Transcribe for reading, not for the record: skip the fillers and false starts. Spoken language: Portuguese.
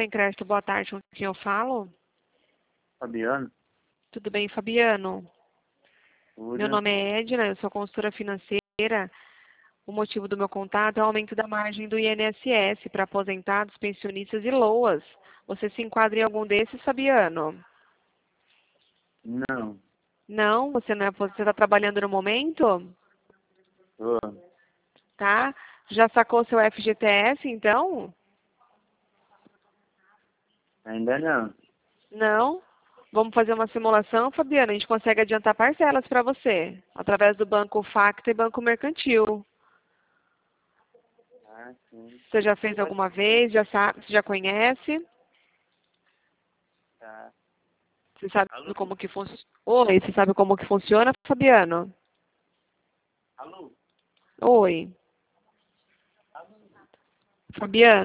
Tem Crédito, boa tarde, com quem eu falo? Fabiano? Tudo bem, Fabiano? Meu Tudo. nome é Edna, eu sou consultora financeira. O motivo do meu contato é o aumento da margem do INSS para aposentados, pensionistas e LOAS. Você se enquadra em algum desses, Fabiano? Não. Não? Você não é, você está trabalhando no momento? Tô. Tá? Já sacou seu FGTS, então? Ainda não. Não? Vamos fazer uma simulação, Fabiana? A gente consegue adiantar parcelas para você, através do Banco Facta e Banco Mercantil. Ah, sim. Você já fez alguma vez? Já sabe? Você já conhece? Tá. Você sabe Alô? como que funciona? Oi, você sabe como que funciona, Fabiano? Alô? Oi. Fabiano.